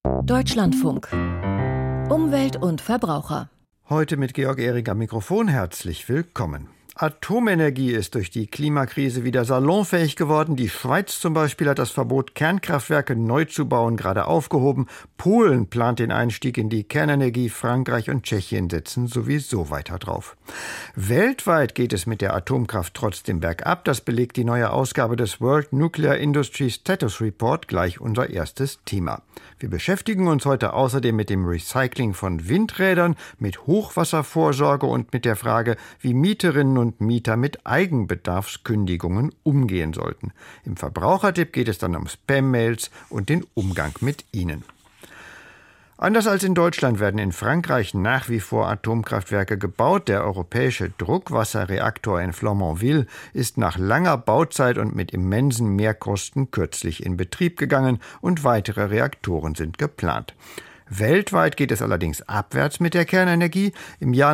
Deutschlandfunk. Umwelt und Verbraucher. Heute mit Georg Ehring am Mikrofon. Herzlich willkommen. Atomenergie ist durch die Klimakrise wieder salonfähig geworden. Die Schweiz zum Beispiel hat das Verbot, Kernkraftwerke neu zu bauen, gerade aufgehoben. Polen plant den Einstieg in die Kernenergie. Frankreich und Tschechien setzen sowieso weiter drauf. Weltweit geht es mit der Atomkraft trotzdem bergab. Das belegt die neue Ausgabe des World Nuclear Industry Status Report, gleich unser erstes Thema. Wir beschäftigen uns heute außerdem mit dem Recycling von Windrädern, mit Hochwasservorsorge und mit der Frage, wie Mieterinnen und Mieter mit Eigenbedarfskündigungen umgehen sollten. Im Verbrauchertipp geht es dann um Spam-Mails und den Umgang mit ihnen. Anders als in Deutschland werden in Frankreich nach wie vor Atomkraftwerke gebaut. Der europäische Druckwasserreaktor in Flamanville ist nach langer Bauzeit und mit immensen Mehrkosten kürzlich in Betrieb gegangen und weitere Reaktoren sind geplant. Weltweit geht es allerdings abwärts mit der Kernenergie. Im Jahr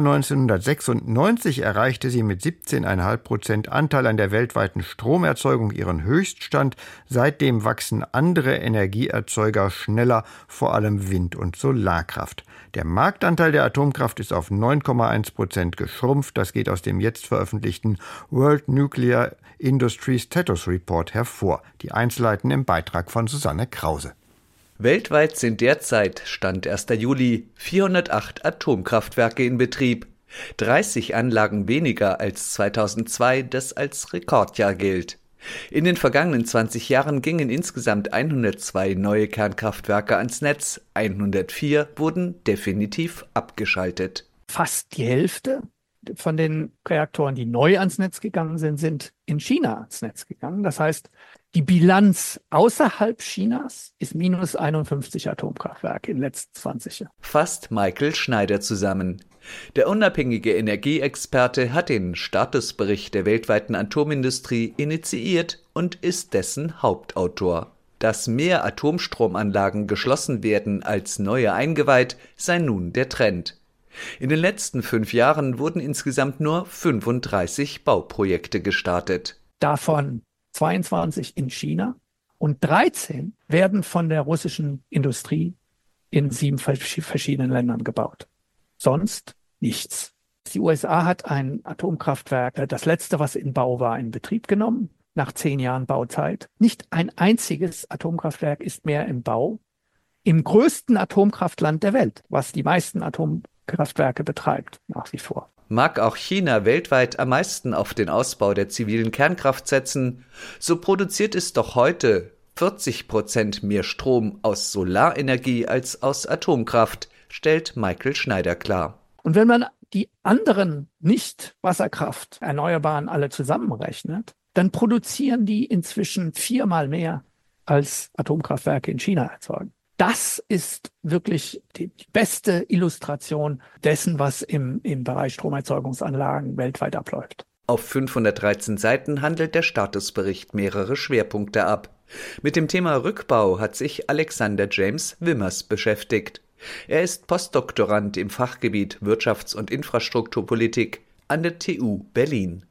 1996 erreichte sie mit 17,5% Anteil an der weltweiten Stromerzeugung ihren Höchststand. Seitdem wachsen andere Energieerzeuger schneller, vor allem Wind- und Solarkraft. Der Marktanteil der Atomkraft ist auf 9,1% geschrumpft. Das geht aus dem jetzt veröffentlichten World Nuclear Industry Status Report hervor. Die Einzelheiten im Beitrag von Susanne Krause. Weltweit sind derzeit, Stand 1. Juli, 408 Atomkraftwerke in Betrieb. 30 Anlagen weniger als 2002, das als Rekordjahr gilt. In den vergangenen 20 Jahren gingen insgesamt 102 neue Kernkraftwerke ans Netz, 104 wurden definitiv abgeschaltet. Fast die Hälfte von den Reaktoren, die neu ans Netz gegangen sind, sind in China ans Netz gegangen. Das heißt, die Bilanz außerhalb Chinas ist minus 51 Atomkraftwerke in den letzten 20 Jahren. Fasst Michael Schneider zusammen. Der unabhängige Energieexperte hat den Statusbericht der weltweiten Atomindustrie initiiert und ist dessen Hauptautor. Dass mehr Atomstromanlagen geschlossen werden als neue eingeweiht, sei nun der Trend. In den letzten 5 Jahren wurden insgesamt nur 35 Bauprojekte gestartet. Davon 22 in China und 13 werden von der russischen Industrie in 7 verschiedenen Ländern gebaut. Sonst nichts. Die USA hat ein Atomkraftwerk, das letzte, was in Bau war, in Betrieb genommen, nach 10 Jahren Bauzeit. Nicht ein einziges Atomkraftwerk ist mehr im Bau. Im größten Atomkraftland der Welt, was die meisten Atomkraftwerke betreibt, nach wie vor. Mag auch China weltweit am meisten auf den Ausbau der zivilen Kernkraft setzen, so produziert es doch heute 40% mehr Strom aus Solarenergie als aus Atomkraft, stellt Michael Schneider klar. Und wenn man die anderen Nicht-Wasserkraft Erneuerbaren alle zusammenrechnet, dann produzieren die inzwischen 4-mal mehr als Atomkraftwerke in China erzeugen. Das ist wirklich die beste Illustration dessen, was im Bereich Stromerzeugungsanlagen weltweit abläuft. Auf 513 Seiten handelt der Statusbericht mehrere Schwerpunkte ab. Mit dem Thema Rückbau hat sich Alexander James Wimmers beschäftigt. Er ist Postdoktorand im Fachgebiet Wirtschafts- und Infrastrukturpolitik an der TU Berlin.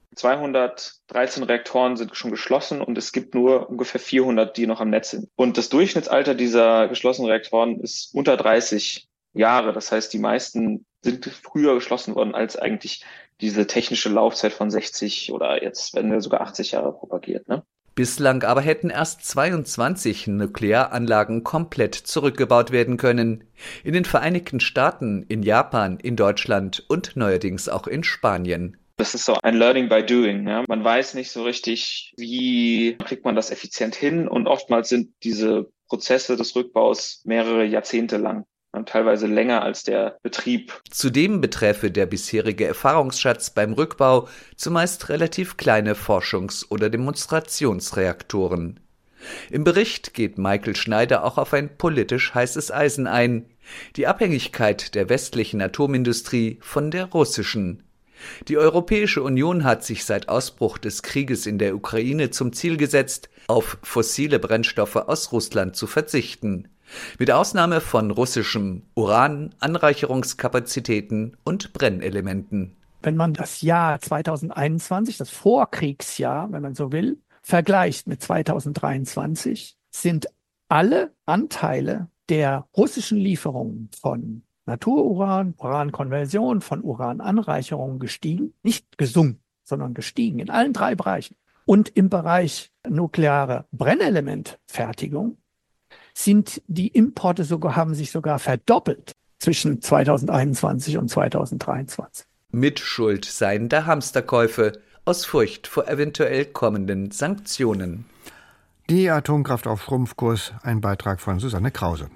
213 Reaktoren sind schon geschlossen und es gibt nur ungefähr 400, die noch am Netz sind. Und das Durchschnittsalter dieser geschlossenen Reaktoren ist unter 30 Jahre. Das heißt, die meisten sind früher geschlossen worden, als eigentlich diese technische Laufzeit von 60 oder jetzt werden wir sogar 80 Jahre propagiert, ne? Bislang aber hätten erst 22 Nuklearanlagen komplett zurückgebaut werden können. In den Vereinigten Staaten, in Japan, in Deutschland und neuerdings auch in Spanien. Das ist so ein Learning by Doing. Ja. Man weiß nicht so richtig, wie kriegt man das effizient hin. Und oftmals sind diese Prozesse des Rückbaus mehrere Jahrzehnte lang. Teilweise länger als der Betrieb. Zudem beträfe der bisherige Erfahrungsschatz beim Rückbau zumeist relativ kleine Forschungs- oder Demonstrationsreaktoren. Im Bericht geht Michael Schneider auch auf ein politisch heißes Eisen ein: die Abhängigkeit der westlichen Atomindustrie von der russischen. Die Europäische Union hat sich seit Ausbruch des Krieges in der Ukraine zum Ziel gesetzt, auf fossile Brennstoffe aus Russland zu verzichten. Mit Ausnahme von russischem Uran, Anreicherungskapazitäten und Brennelementen. Wenn man das Jahr 2021, das Vorkriegsjahr, wenn man so will, vergleicht mit 2023, sind alle Anteile der russischen Lieferungen von Natururan, Urankonversion, von Urananreicherungen gestiegen, nicht gesunken, sondern gestiegen in allen 3 Bereichen. Und im Bereich nukleare Brennelementfertigung sind die Importe haben sich sogar verdoppelt zwischen 2021 und 2023. Mitschuld seien da Hamsterkäufe aus Furcht vor eventuell kommenden Sanktionen. Die Atomkraft auf Schrumpfkurs, ein Beitrag von Susanne Krause.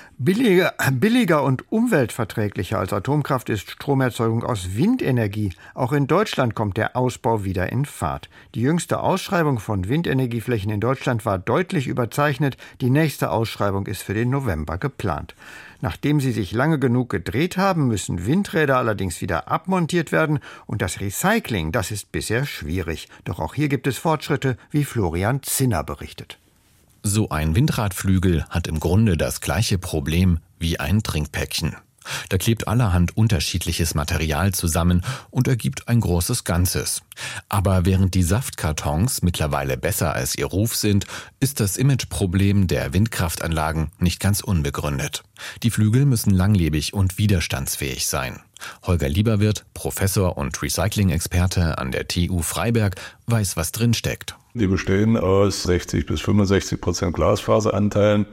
Billiger und umweltverträglicher als Atomkraft ist Stromerzeugung aus Windenergie. Auch in Deutschland kommt der Ausbau wieder in Fahrt. Die jüngste Ausschreibung von Windenergieflächen in Deutschland war deutlich überzeichnet. Die nächste Ausschreibung ist für den November geplant. Nachdem sie sich lange genug gedreht haben, müssen Windräder allerdings wieder abmontiert werden. Und das Recycling, das ist bisher schwierig. Doch auch hier gibt es Fortschritte, wie Florian Zinner berichtet. So ein Windradflügel hat im Grunde das gleiche Problem wie ein Trinkpäckchen. Da klebt allerhand unterschiedliches Material zusammen und ergibt ein großes Ganzes. Aber während die Saftkartons mittlerweile besser als ihr Ruf sind, ist das Imageproblem der Windkraftanlagen nicht ganz unbegründet. Die Flügel müssen langlebig und widerstandsfähig sein. Holger Lieberwirth, Professor und Recycling-Experte an der TU Freiberg, weiß, was drinsteckt. Die bestehen aus 60-65% Glasfaseranteilen,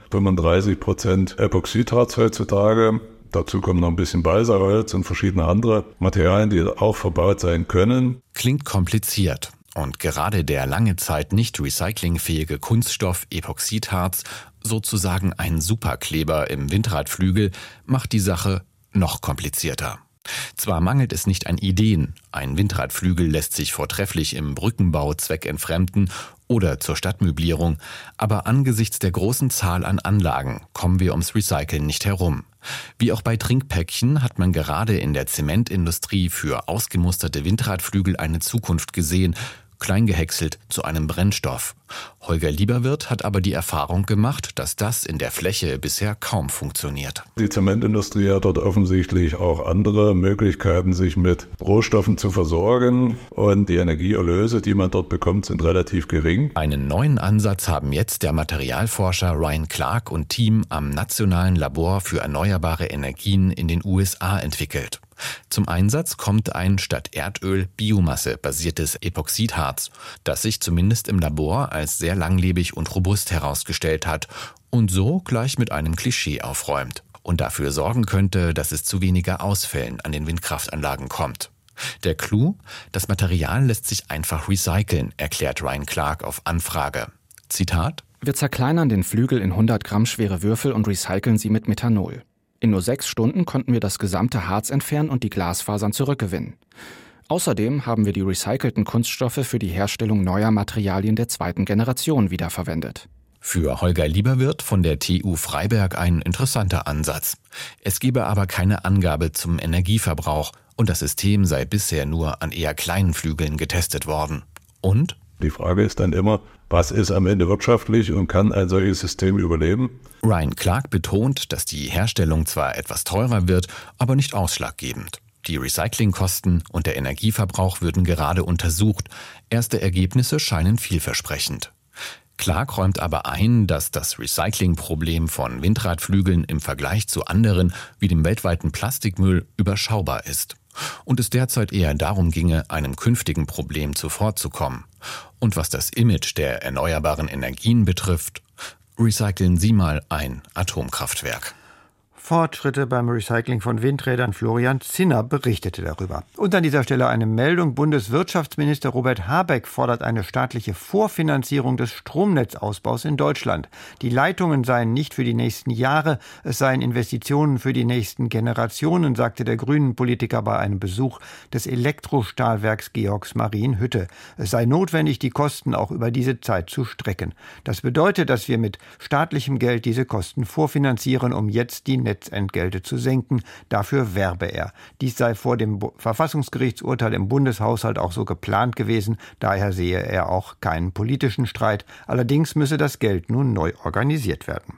35% Epoxidharz heutzutage. Dazu kommen noch ein bisschen Balsaholz und verschiedene andere Materialien, die auch verbaut sein können. Klingt kompliziert. Und gerade der lange Zeit nicht recyclingfähige Kunststoff Epoxidharz, sozusagen ein Superkleber im Windradflügel, macht die Sache noch komplizierter. Zwar mangelt es nicht an Ideen, ein Windradflügel lässt sich vortrefflich im Brückenbau zweckentfremden oder zur Stadtmöblierung, aber angesichts der großen Zahl an Anlagen kommen wir ums Recyceln nicht herum. Wie auch bei Trinkpäckchen hat man gerade in der Zementindustrie für ausgemusterte Windradflügel eine Zukunft gesehen, kleingehäckselt zu einem Brennstoff. Holger Lieberwirth hat aber die Erfahrung gemacht, dass das in der Fläche bisher kaum funktioniert. Die Zementindustrie hat dort offensichtlich auch andere Möglichkeiten, sich mit Rohstoffen zu versorgen. Und die Energieerlöse, die man dort bekommt, sind relativ gering. Einen neuen Ansatz haben jetzt der Materialforscher Ryan Clark und Team am Nationalen Labor für erneuerbare Energien in den USA entwickelt. Zum Einsatz kommt ein statt Erdöl Biomasse-basiertes Epoxidharz, das sich zumindest im Labor als sehr langlebig und robust herausgestellt hat und so gleich mit einem Klischee aufräumt und dafür sorgen könnte, dass es zu weniger Ausfällen an den Windkraftanlagen kommt. Der Clou: Das Material lässt sich einfach recyceln, erklärt Ryan Clark auf Anfrage. Zitat: Wir zerkleinern den Flügel in 100 Gramm schwere Würfel und recyceln sie mit Methanol. In nur 6 Stunden konnten wir das gesamte Harz entfernen und die Glasfasern zurückgewinnen. Außerdem haben wir die recycelten Kunststoffe für die Herstellung neuer Materialien der 2. Generation wiederverwendet. Für Holger Lieberwirth von der TU Freiberg ein interessanter Ansatz. Es gebe aber keine Angabe zum Energieverbrauch und das System sei bisher nur an eher kleinen Flügeln getestet worden. Und? Die Frage ist dann immer, was ist am Ende wirtschaftlich und kann ein solches System überleben? Ryan Clark betont, dass die Herstellung zwar etwas teurer wird, aber nicht ausschlaggebend. Die Recyclingkosten und der Energieverbrauch würden gerade untersucht. Erste Ergebnisse scheinen vielversprechend. Clark räumt aber ein, dass das Recyclingproblem von Windradflügeln im Vergleich zu anderen, wie dem weltweiten Plastikmüll, überschaubar ist. Und es derzeit eher darum ginge, einem künftigen Problem zuvorzukommen. Und was das Image der erneuerbaren Energien betrifft, recyceln Sie mal ein Atomkraftwerk. Fortschritte beim Recycling von Windrädern. Florian Zinner berichtete darüber. Und an dieser Stelle eine Meldung. Bundeswirtschaftsminister Robert Habeck fordert eine staatliche Vorfinanzierung des Stromnetzausbaus in Deutschland. Die Leitungen seien nicht für die nächsten Jahre, es seien Investitionen für die nächsten Generationen, sagte der Grünen-Politiker bei einem Besuch des Elektrostahlwerks Georgs Marienhütte. Es sei notwendig, die Kosten auch über diese Zeit zu strecken. Das bedeutet, dass wir mit staatlichem Geld diese Kosten vorfinanzieren, um jetzt die Netzentgelte zu senken. Dafür werbe er. Dies sei vor dem Verfassungsgerichtsurteil im Bundeshaushalt auch so geplant gewesen. Daher sehe er auch keinen politischen Streit. Allerdings müsse das Geld nun neu organisiert werden.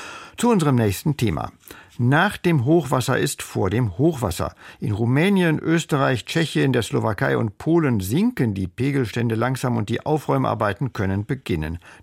Zu unserem nächsten Thema. Nach dem Hochwasser ist vor dem Hochwasser. In Rumänien, Österreich, Tschechien, der Slowakei und Polen sinken die Pegelstände langsam und die Aufräumarbeiten können beginnen.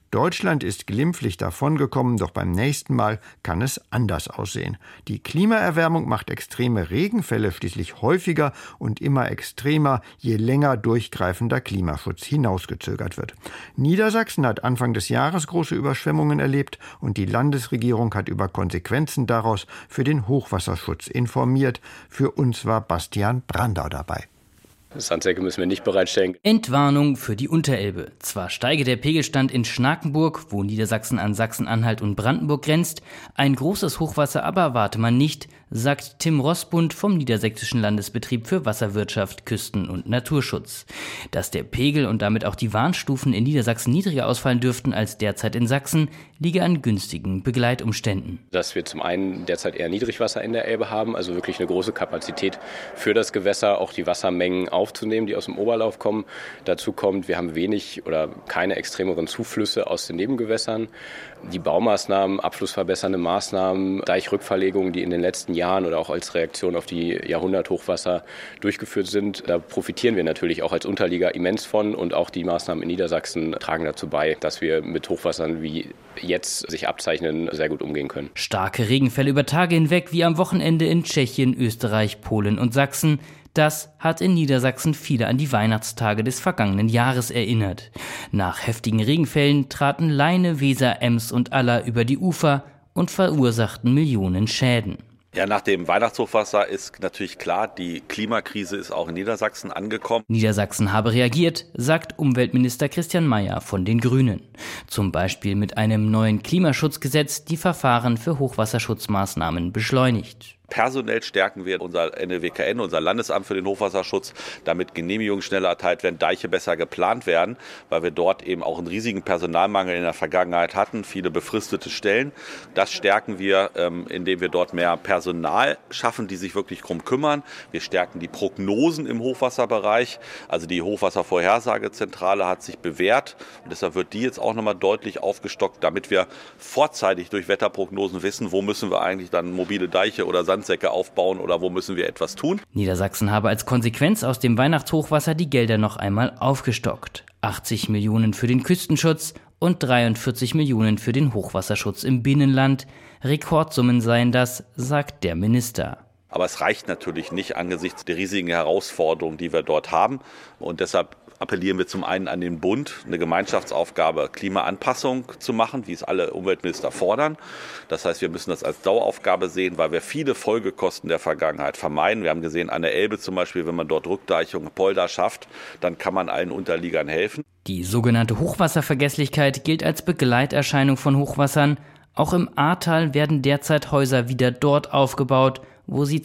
Deutschland ist glimpflich davongekommen, doch beim nächsten Mal kann es anders aussehen. Die Klimaerwärmung macht extreme Regenfälle schließlich häufiger und immer extremer, je länger durchgreifender Klimaschutz hinausgezögert wird. Niedersachsen hat Anfang des Jahres große Überschwemmungen erlebt und die Landesregierung hat über Konsequenzen daraus für den Hochwasserschutz informiert. Für uns war Bastian Brandau dabei. Sandsäcke müssen wir nicht bereitstellen. Entwarnung für die Unterelbe. Zwar steige der Pegelstand in Schnakenburg, wo Niedersachsen an Sachsen-Anhalt und Brandenburg grenzt, ein großes Hochwasser aber erwarte man nicht, sagt Tim Rossbund vom Niedersächsischen Landesbetrieb für Wasserwirtschaft, Küsten- und Naturschutz. Dass der Pegel und damit auch die Warnstufen in Niedersachsen niedriger ausfallen dürften als derzeit in Sachsen, liege an günstigen Begleitumständen. Dass wir zum einen derzeit eher Niedrigwasser in der Elbe haben, also wirklich eine große Kapazität für das Gewässer, auch die Wassermengen aufzunehmen, die aus dem Oberlauf kommen. Dazu kommt, wir haben wenig oder keine extremeren Zuflüsse aus den Nebengewässern. Die Baumaßnahmen, abflussverbessernde Maßnahmen, Deichrückverlegungen, die in den letzten Jahren oder auch als Reaktion auf die Jahrhunderthochwasser durchgeführt sind, da profitieren wir natürlich auch als Unterlieger immens von, und auch die Maßnahmen in Niedersachsen tragen dazu bei, dass wir mit Hochwassern wie jetzt sich abzeichnen, sehr gut umgehen können. Starke Regenfälle über Tage hinweg, wie am Wochenende in Tschechien, Österreich, Polen und Sachsen. Das hat in Niedersachsen viele an die Weihnachtstage des vergangenen Jahres erinnert. Nach heftigen Regenfällen traten Leine, Weser, Ems und Aller über die Ufer und verursachten Millionen Schäden. Ja, nach dem Weihnachtshochwasser ist natürlich klar, die Klimakrise ist auch in Niedersachsen angekommen. Niedersachsen habe reagiert, sagt Umweltminister Christian Mayer von den Grünen. Zum Beispiel mit einem neuen Klimaschutzgesetz, die Verfahren für Hochwasserschutzmaßnahmen beschleunigt. Personell stärken wir unser NWKN, unser Landesamt für den Hochwasserschutz, damit Genehmigungen schneller erteilt werden, Deiche besser geplant werden, weil wir dort eben auch einen riesigen Personalmangel in der Vergangenheit hatten, viele befristete Stellen. Das stärken wir, indem wir dort mehr Personal schaffen, die sich wirklich darum kümmern. Wir stärken die Prognosen im Hochwasserbereich, also die Hochwasservorhersagezentrale hat sich bewährt und deshalb wird die jetzt auch nochmal deutlich aufgestockt, damit wir vorzeitig durch Wetterprognosen wissen, wo müssen wir eigentlich dann mobile Deiche oder Sandsäcke aufbauen oder wo müssen wir etwas tun. Niedersachsen habe als Konsequenz aus dem Weihnachtshochwasser die Gelder noch einmal aufgestockt. 80 Millionen für den Küstenschutz und 43 Millionen für den Hochwasserschutz im Binnenland. Rekordsummen seien das, sagt der Minister. Aber es reicht natürlich nicht angesichts der riesigen Herausforderungen, die wir dort haben. Und deshalb appellieren wir zum einen an den Bund, eine Gemeinschaftsaufgabe Klimaanpassung zu machen, wie es alle Umweltminister fordern. Das heißt, wir müssen das als Daueraufgabe sehen, weil wir viele Folgekosten der Vergangenheit vermeiden. Wir haben gesehen, an der Elbe zum Beispiel, wenn man dort Rückdeichung, Polder schafft, dann kann man allen Unterliegern helfen. Die sogenannte Hochwasservergesslichkeit gilt als Begleiterscheinung von Hochwassern. Auch im Ahrtal werden derzeit Häuser wieder dort aufgebaut, wo sie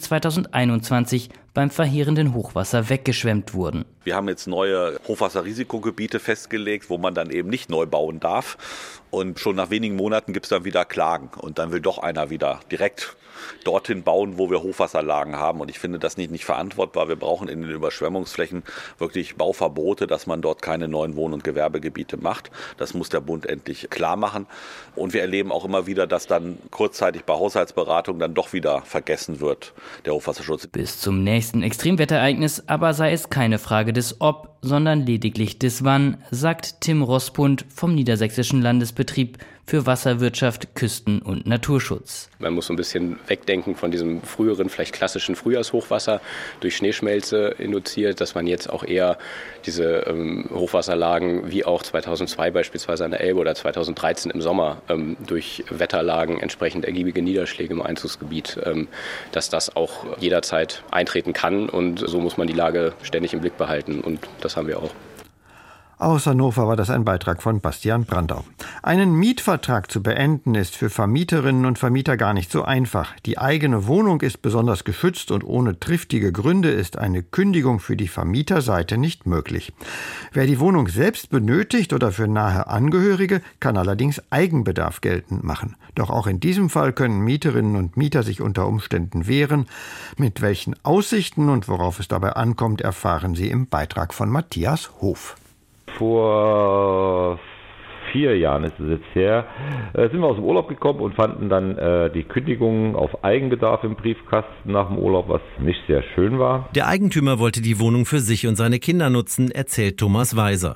2021 beim verheerenden Hochwasser weggeschwemmt wurden. Wir haben jetzt neue Hochwasserrisikogebiete festgelegt, wo man dann eben nicht neu bauen darf. Und schon nach wenigen Monaten gibt es dann wieder Klagen. Und dann will doch einer wieder direkt dorthin bauen, wo wir Hochwasserlagen haben. Und ich finde das nicht verantwortbar. Wir brauchen in den Überschwemmungsflächen wirklich Bauverbote, dass man dort keine neuen Wohn- und Gewerbegebiete macht. Das muss der Bund endlich klar machen. Und wir erleben auch immer wieder, dass dann kurzzeitig bei Haushaltsberatungen dann doch wieder vergessen wird, der Hochwasserschutz. Bis zum nächsten Extremwetterereignis aber sei es keine Frage des Ob, sondern lediglich des Wann, sagt Tim Rossbund vom Niedersächsischen Landesbetrieb für Wasserwirtschaft, Küsten- und Naturschutz. Man muss so ein bisschen wegdenken von diesem früheren, vielleicht klassischen Frühjahrshochwasser durch Schneeschmelze induziert, dass man jetzt auch eher diese Hochwasserlagen wie auch 2002 beispielsweise an der Elbe oder 2013 im Sommer durch Wetterlagen, entsprechend ergiebige Niederschläge im Einzugsgebiet, dass das auch jederzeit eintreten kann, und so muss man die Lage ständig im Blick behalten, und das haben wir auch. Aus Hannover war das ein Beitrag von Bastian Brandau. Einen Mietvertrag zu beenden ist für Vermieterinnen und Vermieter gar nicht so einfach. Die eigene Wohnung ist besonders geschützt und ohne triftige Gründe ist eine Kündigung für die Vermieterseite nicht möglich. Wer die Wohnung selbst benötigt oder für nahe Angehörige, kann allerdings Eigenbedarf geltend machen. Doch auch in diesem Fall können Mieterinnen und Mieter sich unter Umständen wehren. Mit welchen Aussichten und worauf es dabei ankommt, erfahren Sie im Beitrag von Matthias Hof. Vor 4 Jahren ist es jetzt her, sind wir aus dem Urlaub gekommen und fanden dann die Kündigung auf Eigenbedarf im Briefkasten nach dem Urlaub, was nicht sehr schön war. Der Eigentümer wollte die Wohnung für sich und seine Kinder nutzen, erzählt Thomas Weiser.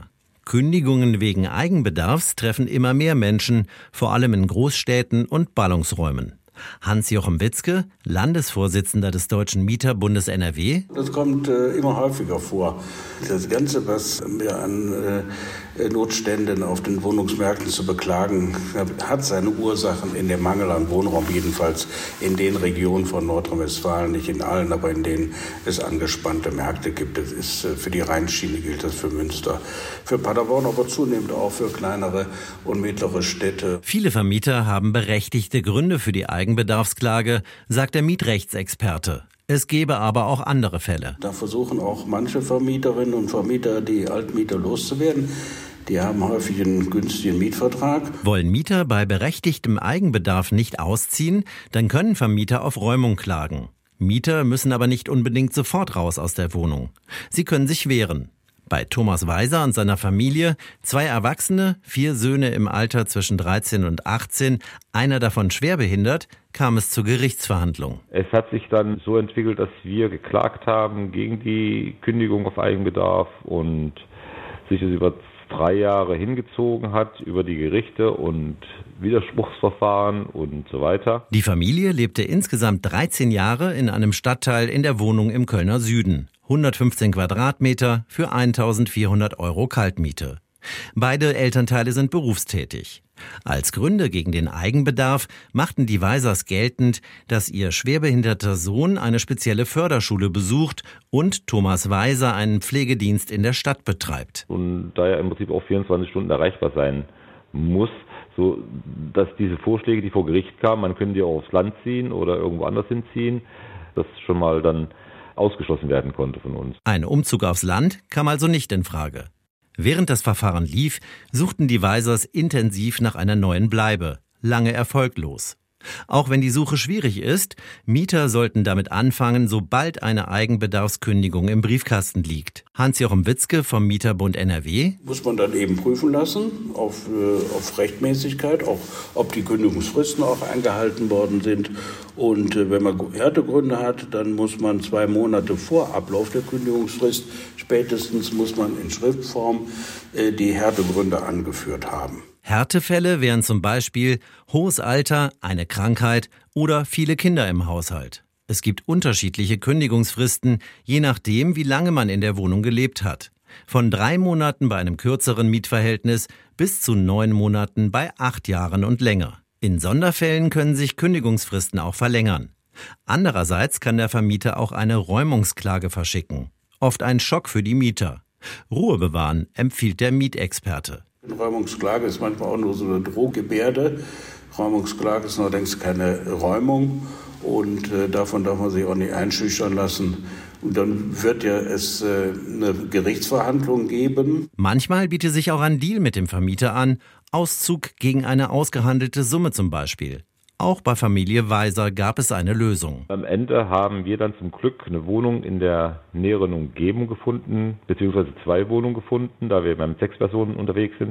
Kündigungen wegen Eigenbedarfs treffen immer mehr Menschen, vor allem in Großstädten und Ballungsräumen. Hans-Jochen Witzke, Landesvorsitzender des Deutschen Mieterbundes NRW. Das kommt immer häufiger vor. Das Ganze, was wir an Notständen auf den Wohnungsmärkten zu beklagen, hat seine Ursachen in dem Mangel an Wohnraum, jedenfalls in den Regionen von Nordrhein-Westfalen, nicht in allen, aber in denen es angespannte Märkte gibt. Das ist für die Rheinschiene, gilt das für Münster, für Paderborn, aber zunehmend auch für kleinere und mittlere Städte. Viele Vermieter haben berechtigte Gründe für die Eigenbedarfsklage, sagt der Mietrechtsexperte. Es gäbe aber auch andere Fälle. Da versuchen auch manche Vermieterinnen und Vermieter, die Altmieter loszuwerden. Die haben häufig einen günstigen Mietvertrag. Wollen Mieter bei berechtigtem Eigenbedarf nicht ausziehen, dann können Vermieter auf Räumung klagen. Mieter müssen aber nicht unbedingt sofort raus aus der Wohnung. Sie können sich wehren. Bei Thomas Weiser und seiner Familie, 2 Erwachsene, 4 Söhne im Alter zwischen 13 und 18, einer davon schwerbehindert, kam es zur Gerichtsverhandlung. Es hat sich dann so entwickelt, dass wir geklagt haben gegen die Kündigung auf Eigenbedarf und sich es über 3 Jahre hingezogen hat, über die Gerichte und Widerspruchsverfahren und so weiter. Die Familie lebte insgesamt 13 Jahre in einem Stadtteil in der Wohnung im Kölner Süden. 115 Quadratmeter für 1.400 € Kaltmiete. Beide Elternteile sind berufstätig. Als Gründe gegen den Eigenbedarf machten die Weisers geltend, dass ihr schwerbehinderter Sohn eine spezielle Förderschule besucht und Thomas Weiser einen Pflegedienst in der Stadt betreibt. Und da er im Prinzip auch 24 Stunden erreichbar sein muss, so dass diese Vorschläge, die vor Gericht kamen, man könnte ja auch aufs Land ziehen oder irgendwo anders hinziehen, das schon mal dann ausgeschlossen werden konnte von uns. Ein Umzug aufs Land kam also nicht in Frage. Während das Verfahren lief, suchten die Weisers intensiv nach einer neuen Bleibe, lange erfolglos. Auch wenn die Suche schwierig ist, Mieter sollten damit anfangen, sobald eine Eigenbedarfskündigung im Briefkasten liegt. Hans-Jochen Witzke vom Mieterbund NRW. Muss man dann eben prüfen lassen auf Rechtmäßigkeit, auch ob die Kündigungsfristen auch eingehalten worden sind. Und wenn man Härtegründe hat, dann muss man 2 Monate vor Ablauf der Kündigungsfrist, spätestens muss man in Schriftform die Härtegründe angeführt haben. Härtefälle wären zum Beispiel hohes Alter, eine Krankheit oder viele Kinder im Haushalt. Es gibt unterschiedliche Kündigungsfristen, je nachdem, wie lange man in der Wohnung gelebt hat. Von 3 Monaten bei einem kürzeren Mietverhältnis bis zu 9 Monaten bei 8 Jahren und länger. In Sonderfällen können sich Kündigungsfristen auch verlängern. Andererseits kann der Vermieter auch eine Räumungsklage verschicken. Oft ein Schock für die Mieter. Ruhe bewahren, empfiehlt der Mietexperte. Räumungsklage ist manchmal auch nur so eine Drohgebärde. Räumungsklage ist allerdings keine Räumung und davon darf man sich auch nicht einschüchtern lassen. Und dann wird ja es eine Gerichtsverhandlung geben. Manchmal bietet sich auch ein Deal mit dem Vermieter an, Auszug gegen eine ausgehandelte Summe zum Beispiel. Auch bei Familie Weiser gab es eine Lösung. Am Ende haben wir dann zum Glück eine Wohnung in der näheren Umgebung gefunden, beziehungsweise 2 Wohnungen gefunden, da wir mit 6 Personen unterwegs sind,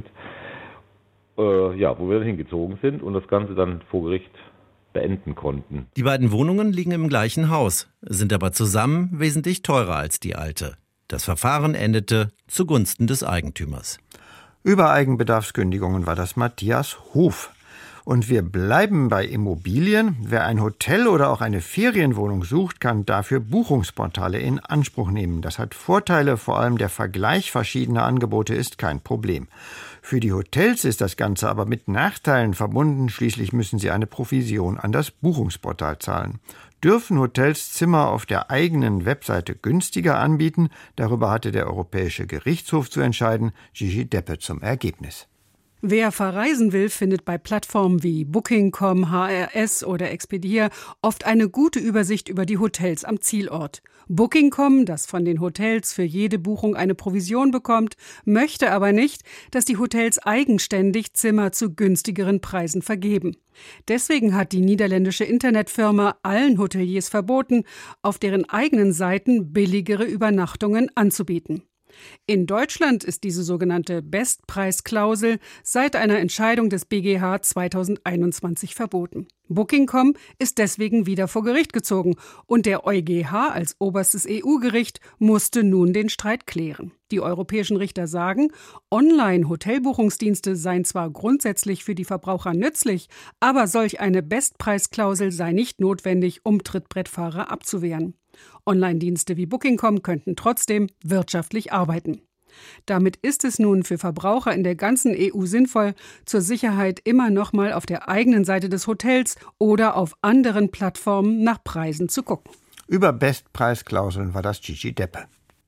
wo wir dann hingezogen sind und das Ganze dann vor Gericht beenden konnten. Die beiden Wohnungen liegen im gleichen Haus, sind aber zusammen wesentlich teurer als die alte. Das Verfahren endete zugunsten des Eigentümers. Über Eigenbedarfskündigungen war das Matthias Hof. Und wir bleiben bei Immobilien. Wer ein Hotel oder auch eine Ferienwohnung sucht, kann dafür Buchungsportale in Anspruch nehmen. Das hat Vorteile, vor allem der Vergleich verschiedener Angebote ist kein Problem. Für die Hotels ist das Ganze aber mit Nachteilen verbunden. Schließlich müssen sie eine Provision an das Buchungsportal zahlen. Dürfen Hotels Zimmer auf der eigenen Webseite günstiger anbieten? Darüber hatte der Europäische Gerichtshof zu entscheiden. Gigi Deppe zum Ergebnis. Wer verreisen will, findet bei Plattformen wie Booking.com, HRS oder Expedia oft eine gute Übersicht über die Hotels am Zielort. Booking.com, das von den Hotels für jede Buchung eine Provision bekommt, möchte aber nicht, dass die Hotels eigenständig Zimmer zu günstigeren Preisen vergeben. Deswegen hat die niederländische Internetfirma allen Hoteliers verboten, auf deren eigenen Seiten billigere Übernachtungen anzubieten. In Deutschland ist diese sogenannte Bestpreisklausel seit einer Entscheidung des BGH 2021 verboten. Booking.com ist deswegen wieder vor Gericht gezogen und der EuGH als oberstes EU-Gericht musste nun den Streit klären. Die europäischen Richter sagen, Online-Hotelbuchungsdienste seien zwar grundsätzlich für die Verbraucher nützlich, aber solch eine Bestpreisklausel sei nicht notwendig, um Trittbrettfahrer abzuwehren. Online-Dienste wie Booking.com könnten trotzdem wirtschaftlich arbeiten. Damit ist es nun für Verbraucher in der ganzen EU sinnvoll, zur Sicherheit immer noch mal auf der eigenen Seite des Hotels oder auf anderen Plattformen nach Preisen zu gucken. Über Bestpreisklauseln war das Gigi Deppe.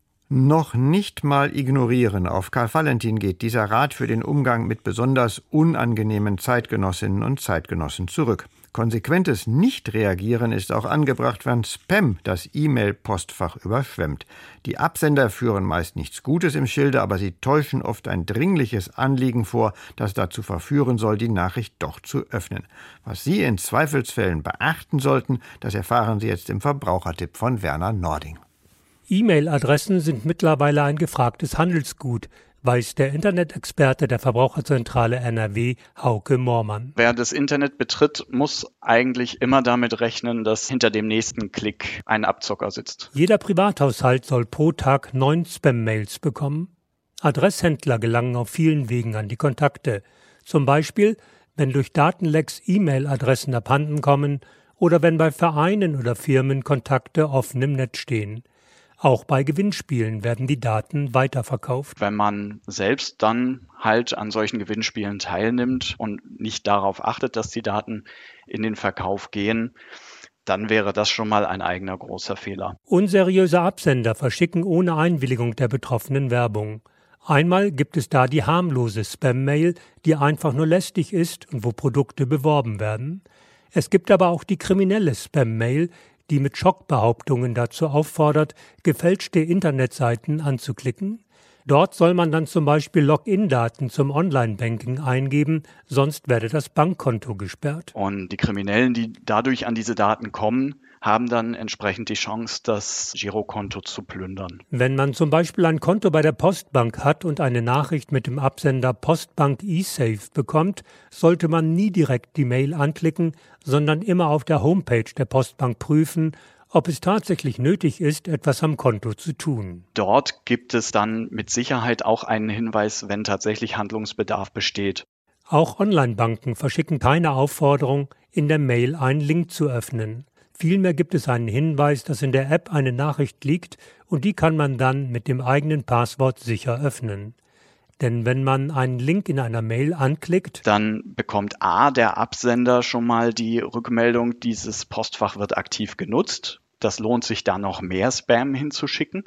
Noch nicht mal ignorieren. Auf Karl Valentin geht dieser Rat für den Umgang mit besonders unangenehmen Zeitgenossinnen und Zeitgenossen zurück. Konsequentes Nicht-Reagieren ist auch angebracht, wenn Spam das E-Mail-Postfach überschwemmt. Die Absender führen meist nichts Gutes im Schilde, aber sie täuschen oft ein dringliches Anliegen vor, das dazu verführen soll, die Nachricht doch zu öffnen. Was Sie in Zweifelsfällen beachten sollten, das erfahren Sie jetzt im Verbrauchertipp von Werner Nording. E-Mail-Adressen sind mittlerweile ein gefragtes Handelsgut, weiß der Internet-Experte der Verbraucherzentrale NRW, Hauke Moormann. Wer das Internet betritt, muss eigentlich immer damit rechnen, dass hinter dem nächsten Klick ein Abzocker sitzt. Jeder Privathaushalt soll pro Tag 9 Spam-Mails bekommen. Adresshändler gelangen auf vielen Wegen an die Kontakte. Zum Beispiel, wenn durch Datenlecks E-Mail-Adressen abhanden kommen oder wenn bei Vereinen oder Firmen Kontakte offen im Netz stehen. Auch bei Gewinnspielen werden die Daten weiterverkauft. Wenn man selbst dann halt an solchen Gewinnspielen teilnimmt und nicht darauf achtet, dass die Daten in den Verkauf gehen, dann wäre das schon mal ein eigener großer Fehler. Unseriöse Absender verschicken ohne Einwilligung der Betroffenen Werbung. Einmal gibt es da die harmlose Spam-Mail, die einfach nur lästig ist und wo Produkte beworben werden. Es gibt aber auch die kriminelle Spam-Mail, die mit Schockbehauptungen dazu auffordert, gefälschte Internetseiten anzuklicken. Dort soll man dann zum Beispiel Login-Daten zum Online-Banking eingeben, sonst werde das Bankkonto gesperrt. Und die Kriminellen, die dadurch an diese Daten kommen, haben dann entsprechend die Chance, das Girokonto zu plündern. Wenn man zum Beispiel ein Konto bei der Postbank hat und eine Nachricht mit dem Absender Postbank eSafe bekommt, sollte man nie direkt die Mail anklicken, sondern immer auf der Homepage der Postbank prüfen, ob es tatsächlich nötig ist, etwas am Konto zu tun. Dort gibt es dann mit Sicherheit auch einen Hinweis, wenn tatsächlich Handlungsbedarf besteht. Auch Online-Banken verschicken keine Aufforderung, in der Mail einen Link zu öffnen. Vielmehr gibt es einen Hinweis, dass in der App eine Nachricht liegt und die kann man dann mit dem eigenen Passwort sicher öffnen. Denn wenn man einen Link in einer Mail anklickt, dann bekommt A, der Absender schon mal die Rückmeldung, dieses Postfach wird aktiv genutzt. Das lohnt sich da noch mehr Spam hinzuschicken.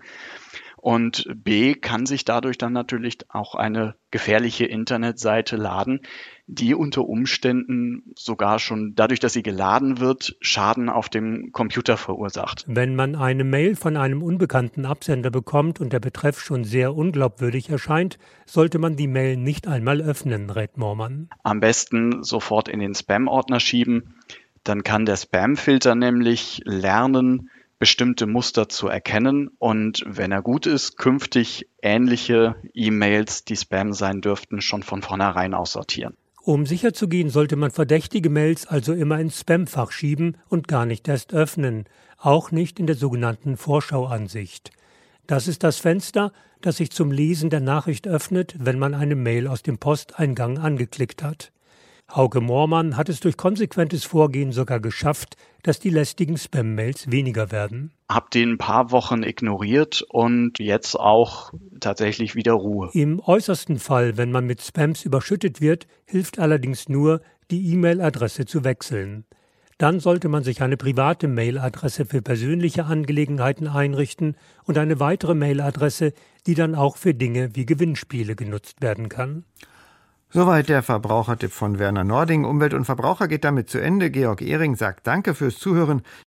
Und B, kann sich dadurch dann natürlich auch eine gefährliche Internetseite laden, die unter Umständen sogar schon dadurch, dass sie geladen wird, Schaden auf dem Computer verursacht. Wenn man eine Mail von einem unbekannten Absender bekommt und der Betreff schon sehr unglaubwürdig erscheint, sollte man die Mail nicht einmal öffnen, rät Moormann. Am besten sofort in den Spam-Ordner schieben. Dann kann der Spam-Filter nämlich lernen, bestimmte Muster zu erkennen und wenn er gut ist, künftig ähnliche E-Mails, die Spam sein dürften, schon von vornherein aussortieren. Um sicher zu gehen, sollte man verdächtige Mails also immer ins Spamfach schieben und gar nicht erst öffnen, auch nicht in der sogenannten Vorschauansicht. Das ist das Fenster, das sich zum Lesen der Nachricht öffnet, wenn man eine Mail aus dem Posteingang angeklickt hat. Hauke Moormann hat es durch konsequentes Vorgehen sogar geschafft, dass die lästigen Spam-Mails weniger werden. Hab den ein paar Wochen ignoriert und jetzt auch tatsächlich wieder Ruhe. Im äußersten Fall, wenn man mit Spams überschüttet wird, hilft allerdings nur, die E-Mail-Adresse zu wechseln. Dann sollte man sich eine private Mail-Adresse für persönliche Angelegenheiten einrichten und eine weitere Mail-Adresse, die dann auch für Dinge wie Gewinnspiele genutzt werden kann. Soweit der Verbrauchertipp von Werner Nording. Umwelt und Verbraucher geht damit zu Ende. Georg Ehring sagt Danke fürs Zuhören.